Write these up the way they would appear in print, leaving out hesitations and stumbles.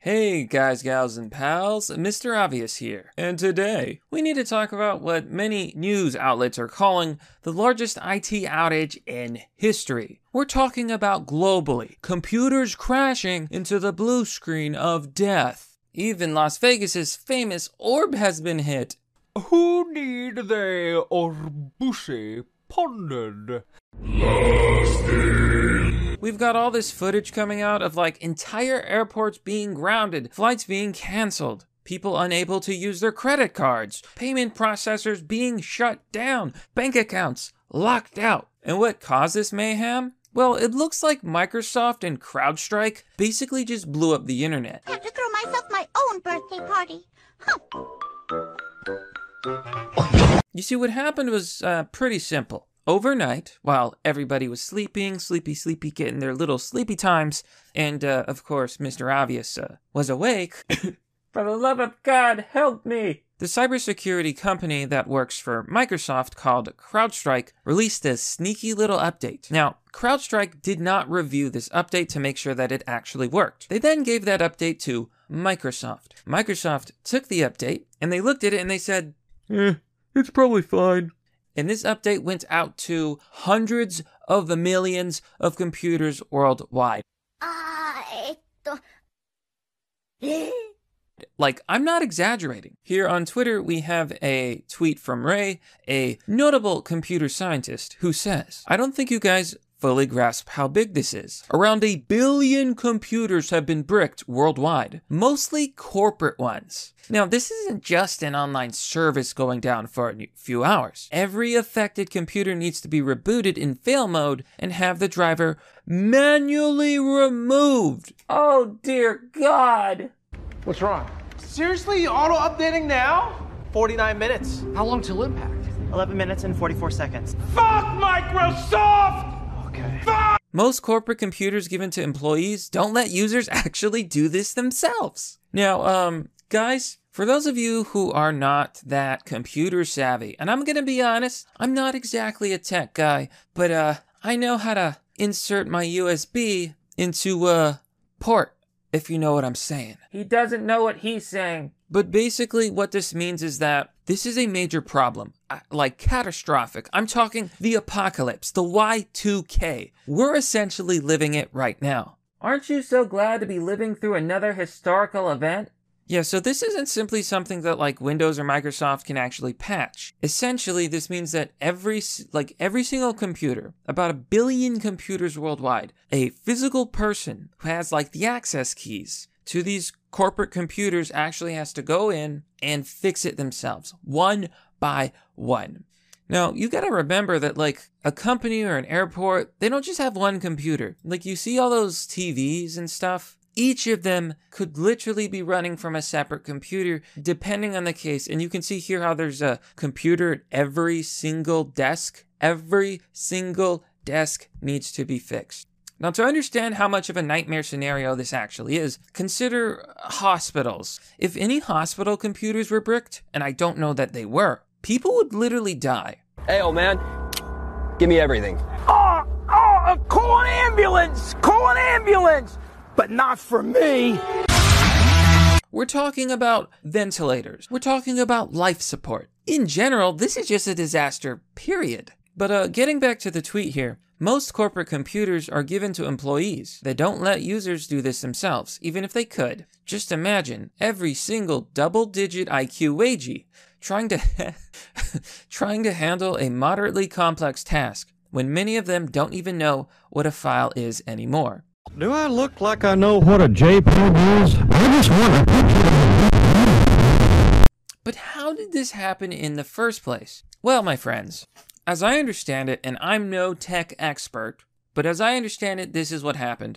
Hey guys, gals, and pals, Mr. Obvious here. And today, we need to talk about what many news outlets are calling the largest IT outage in history. We're talking about globally, computers crashing into the blue screen of death. Even Las Vegas's famous orb has been hit. Who need they Orbussi pondered? We've got all this footage coming out of entire airports being grounded, flights being canceled, people unable to use their credit cards, payment processors being shut down, bank accounts locked out. And what caused this mayhem? Well, it looks like Microsoft and CrowdStrike basically just blew up the internet. I have to throw myself my own birthday party. You see, what happened was pretty simple. Overnight, while everybody was sleeping, sleepy, getting their little sleepy times, and, of course, Mr. Obvious was awake. For the love of God, help me! The cybersecurity company that works for Microsoft, called CrowdStrike, released a sneaky little update. Now, CrowdStrike did not review this update to make sure that it actually worked. They then gave that update to Microsoft. Microsoft took the update, and they looked at it and they said, it's probably fine. And this update went out to hundreds of the millions of computers worldwide. I'm not exaggerating. Here on Twitter, we have a tweet from Ray, a notable computer scientist, who says, I don't think you guys fully grasp how big this is. Around 1 billion computers have been bricked worldwide, mostly corporate ones. Now, this isn't just an online service going down for a few hours. Every affected computer needs to be rebooted in fail mode and have the driver manually removed. Oh dear God. What's wrong? Seriously, auto-updating now? 49 minutes. How long till impact? 11 minutes and 44 seconds. Fuck Microsoft! Okay. Fuck! Most corporate computers given to employees don't let users actually do this themselves. Now, guys, for those of you who are not that computer savvy, and I'm gonna be honest, I'm not exactly a tech guy, but I know how to insert my USB into a port, if you know what I'm saying. He doesn't know what he's saying. But basically what this means is that this is a major problem, catastrophic. I'm talking the apocalypse, the Y2K. We're essentially living it right now. Aren't you so glad to be living through another historical event? Yeah, so this isn't simply something that Windows or Microsoft can actually patch. Essentially, this means that every single computer, about 1 billion computers worldwide, a physical person who has the access keys to these corporate computers actually has to go in and fix it themselves, one by one. Now, you gotta remember that a company or an airport, they don't just have one computer. You see all those TVs and stuff? Each of them could literally be running from a separate computer, depending on the case. And you can see here how there's a computer at every single desk. Every single desk needs to be fixed. Now, to understand how much of a nightmare scenario this actually is, consider hospitals. If any hospital computers were bricked, and I don't know that they were, people would literally die. Hey, old man, give me everything. Call an ambulance! Call an ambulance! But not for me! We're talking about ventilators. We're talking about life support. In general, this is just a disaster, period. But getting back to the tweet here, most corporate computers are given to employees. They don't let users do this themselves, even if they could. Just imagine every single double-digit IQ wagey trying to handle a moderately complex task when many of them don't even know what a file is anymore. Do I look like I know what a JPEG is? I just want to. But how did this happen in the first place? Well, my friends, as I understand it, and I'm no tech expert, but as I understand it, this is what happened.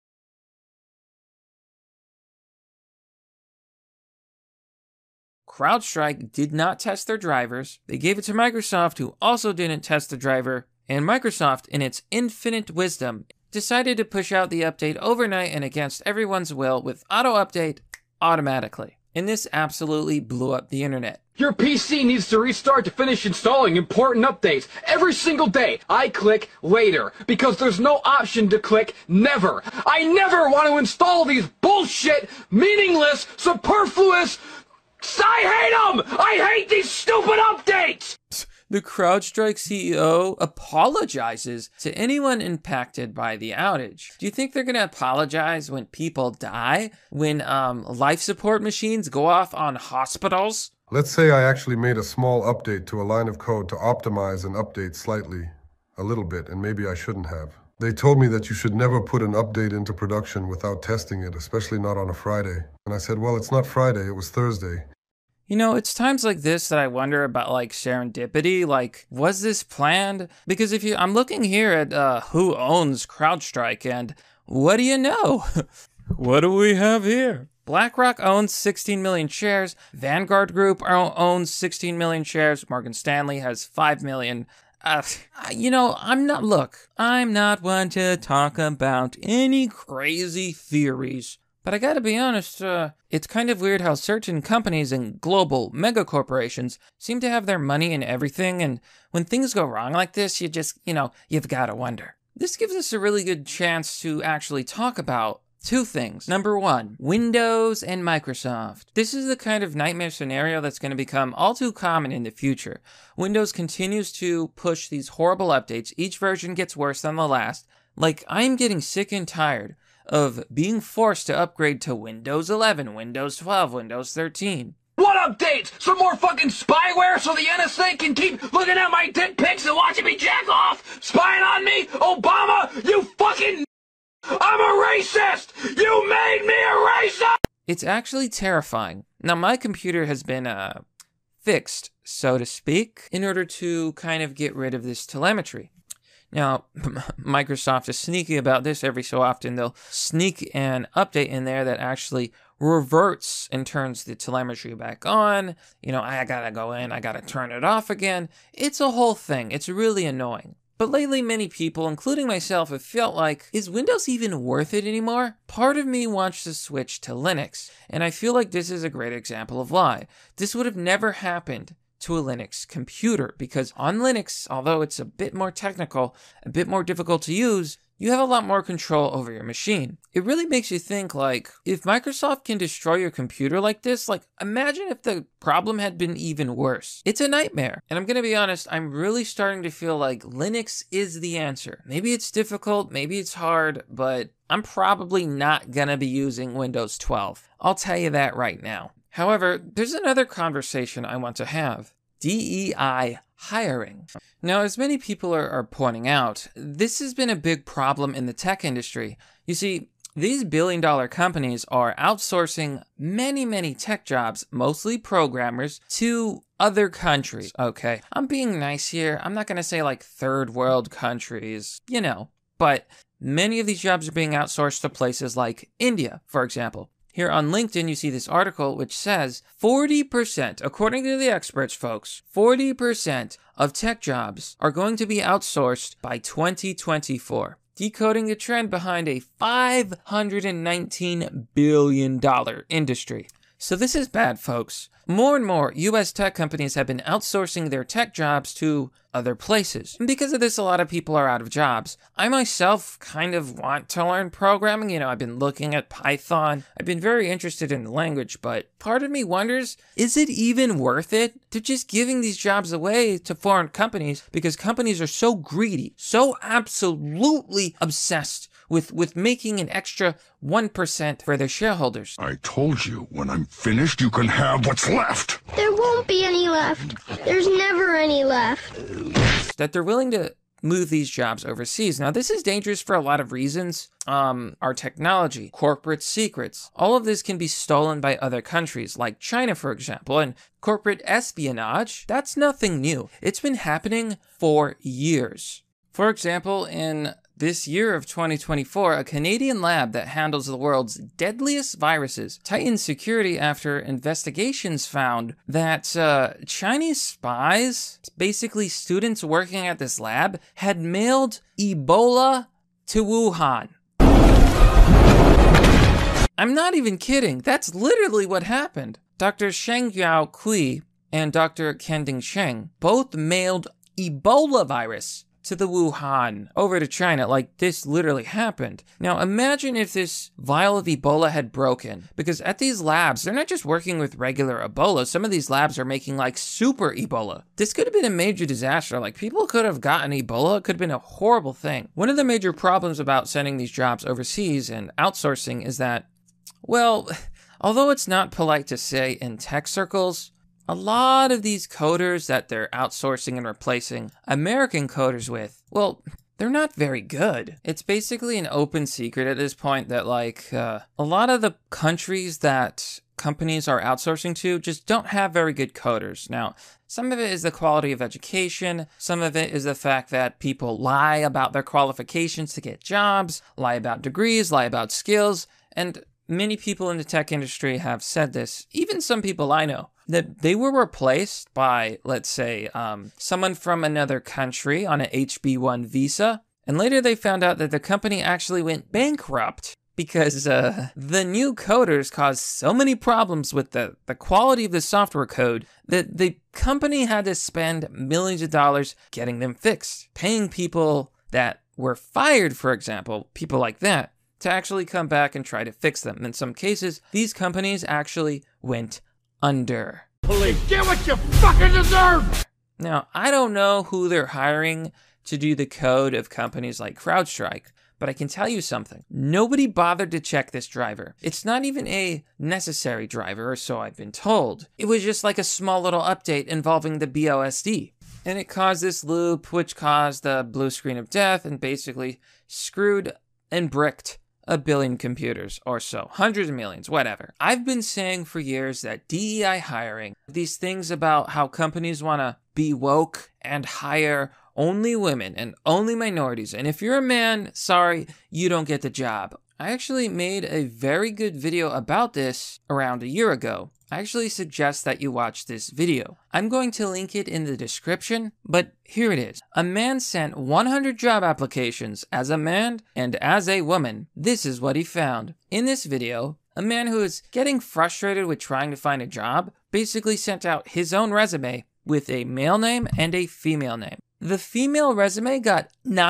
CrowdStrike did not test their drivers. They gave it to Microsoft, who also didn't test the driver, and Microsoft, in its infinite wisdom, decided to push out the update overnight and against everyone's will with auto-update automatically. And this absolutely blew up the internet. Your PC needs to restart to finish installing important updates. Every single day, I click later because there's no option to click never. I never want to install these bullshit, meaningless, superfluous... I hate them! I hate these stupid updates! The CrowdStrike CEO apologizes to anyone impacted by the outage. Do you think they're going to apologize when people die? When life support machines go off on hospitals? Let's say I actually made a small update to a line of code to optimize an update slightly, a little bit, and maybe I shouldn't have. They told me that you should never put an update into production without testing it, especially not on a Friday. And I said, well, it's not Friday, it was Thursday. You know, it's times like this that I wonder about, like, serendipity. Like, was this planned? Because I'm looking here at who owns CrowdStrike, and what do you know? What do we have here? BlackRock owns 16 million shares. Vanguard Group owns 16 million shares. Morgan Stanley has 5 million. I'm not one to talk about any crazy theories. But I gotta be honest, it's kind of weird how certain companies and global megacorporations seem to have their money in everything, and when things go wrong like this, you've gotta wonder. This gives us a really good chance to actually talk about two things. Number one, Windows and Microsoft. This is the kind of nightmare scenario that's going to become all too common in the future. Windows continues to push these horrible updates. Each version gets worse than the last. Like, I'm getting sick and tired of being forced to upgrade to Windows 11, Windows 12, Windows 13. What updates? Some more fucking spyware so the NSA can keep looking at my dick pics and watching me jack off? Spying on me? Obama, you fucking... I'm a racist! You made me a racist! It's actually terrifying. Now, my computer has been, fixed, so to speak, in order to kind of get rid of this telemetry. Now, Microsoft is sneaky about this. Every so often, they'll sneak an update in there that actually reverts and turns the telemetry back on. I gotta go in, I gotta turn it off again. It's a whole thing. It's really annoying. But lately, many people, including myself, have felt like, is Windows even worth it anymore? Part of me wants to switch to Linux, and I feel like this is a great example of why. This would have never happened to a Linux computer, because on Linux, although it's a bit more technical, a bit more difficult to use, you have a lot more control over your machine. It really makes you think, like, if Microsoft can destroy your computer like this, like, imagine if the problem had been even worse. It's a nightmare. And I'm gonna be honest, I'm really starting to feel like Linux is the answer. Maybe it's difficult, maybe it's hard, but I'm probably not gonna be using Windows 12. I'll tell you that right now. However, there's another conversation I want to have. DEI hiring. Now, as many people are pointing out, this has been a big problem in the tech industry. You see, these billion-dollar companies are outsourcing many tech jobs, mostly programmers, to other countries. Okay, I'm being nice here. I'm not going to say like third world countries, but many of these jobs are being outsourced to places like India, for example. Here on LinkedIn, you see this article which says 40%, according to the experts, folks, 40% of tech jobs are going to be outsourced by 2024, decoding the trend behind a $519 billion industry. So this is bad, folks. More and more U.S. tech companies have been outsourcing their tech jobs to other places. And because of this, a lot of people are out of jobs. I myself kind of want to learn programming. I've been looking at Python. I've been very interested in the language, but part of me wonders, is it even worth it? They're just giving these jobs away to foreign companies because companies are so greedy, so absolutely obsessed with making an extra 1% for their shareholders. I told you, when I'm finished, you can have what's left. There won't be any left. There's never any left. That they're willing to move these jobs overseas. Now, this is dangerous for a lot of reasons. Our technology, corporate secrets, all of this can be stolen by other countries, like China, for example, and corporate espionage, that's nothing new. It's been happening for years. For example, in this year of 2024, a Canadian lab that handles the world's deadliest viruses tightened security after investigations found that Chinese spies, basically students working at this lab, had mailed Ebola to Wuhan. I'm not even kidding. That's literally what happened. Dr. Sheng Yao Kui and Dr. Kending Sheng both mailed Ebola virus to the Wuhan over to China. Like, this literally happened. Now, imagine if this vial of Ebola had broken, because at these labs, they're not just working with regular Ebola. Some of these labs are making like super Ebola. This could have been a major disaster. Like, people could have gotten Ebola. It could have been a horrible thing. One of the major problems about sending these jobs overseas and outsourcing is that, well, although it's not polite to say in tech circles, a lot of these coders that they're outsourcing and replacing American coders with, well, they're not very good. It's basically an open secret at this point that, like, a lot of the countries that companies are outsourcing to just don't have very good coders. Now, some of it is the quality of education. Some of it is the fact that people lie about their qualifications to get jobs, lie about degrees, lie about skills, and many people in the tech industry have said this, even some people I know, that they were replaced by, let's say, someone from another country on an HB1 visa, and later they found out that the company actually went bankrupt because the new coders caused so many problems with the quality of the software code that the company had to spend millions of dollars getting them fixed, paying people that were fired, for example, people like that, to actually come back and try to fix them. In some cases, these companies actually went under. Police, get what you fucking deserve! Now, I don't know who they're hiring to do the code of companies like CrowdStrike, but I can tell you something. Nobody bothered to check this driver. It's not even a necessary driver, or so I've been told. It was just like a small little update involving the BOSD. And it caused this loop, which caused the blue screen of death and basically screwed and bricked a billion computers or so, hundreds of millions, whatever. I've been saying for years that DEI hiring, these things about how companies want to be woke and hire only women and only minorities, and if you're a man, sorry, you don't get the job. I actually made a very good video about this around a year ago. I actually suggest that you watch this video. I'm going to link it in the description, but here it is. A man sent 100 job applications as a man and as a woman. This is what he found. In this video, a man who is getting frustrated with trying to find a job basically sent out his own resume with a male name and a female name. The female resume got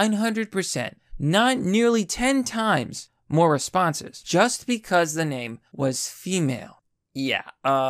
900%, nearly 10 times more responses, just because the name was female. Yeah.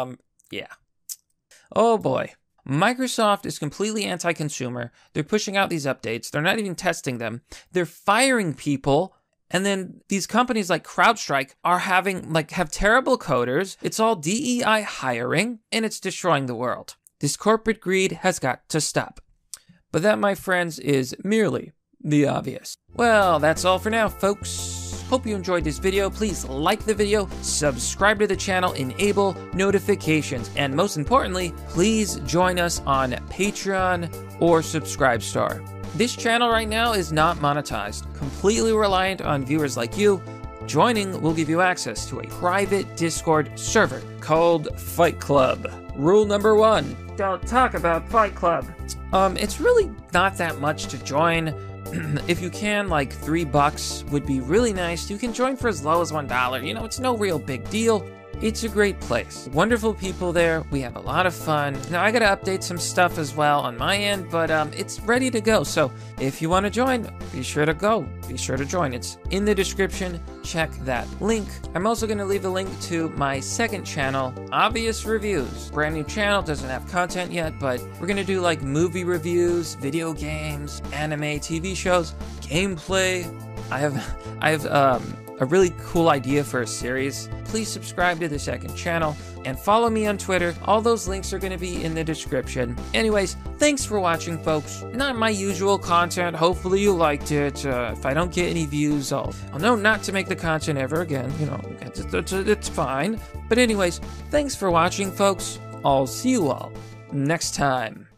Oh boy. Microsoft is completely anti-consumer. They're pushing out these updates. They're not even testing them. They're firing people. And then these companies like CrowdStrike are have terrible coders. It's all DEI hiring, and it's destroying the world. This corporate greed has got to stop. But that, my friends, is merely the obvious. Well, that's all for now, folks. Hope you enjoyed this video. Please like the video, subscribe to the channel, enable notifications, and most importantly, please join us on Patreon or Subscribestar. This channel right now is not monetized, completely reliant on viewers like you. Joining will give you access to a private Discord server called Fight Club. Rule number 1, don't talk about Fight Club. It's really not that much to join. If you can, like $3 would be really nice. You can join for as low as $1. You know, it's no real big deal. It's a great place. Wonderful people there. We have a lot of fun. Now, I gotta update some stuff as well on my end, but it's ready to go. So if you want to join, be sure to go. Be sure to join. It's in the description. Check that link. I'm also gonna leave a link to my second channel, Obvious Reviews. Brand new channel, doesn't have content yet, but we're gonna do like movie reviews, video games, anime, TV shows, gameplay. I have a really cool idea for a series. Please subscribe to the second channel and follow me on Twitter. All those links are going to be in the description. Anyways, thanks for watching, folks. Not my usual content. Hopefully you liked it. If I don't get any views, I'll know not to make the content ever again. You know, it's fine. But anyways, thanks for watching, folks. I'll see you all next time.